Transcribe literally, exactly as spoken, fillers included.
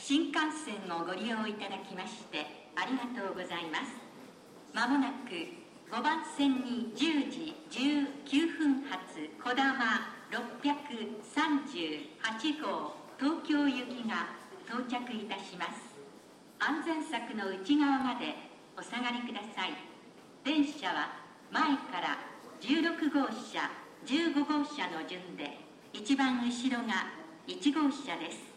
新幹線をご利用いただきましてありがとうございます。まもなくごばん線にじゅうじじゅうきゅうふん発こだまろっぴゃくさんじゅうはちごう東京行きが到着いたします。安全柵の内側までお下がりください。電車は前からじゅうろくごうしゃじゅうごごうしゃの順で一番後ろがいちごうしゃです。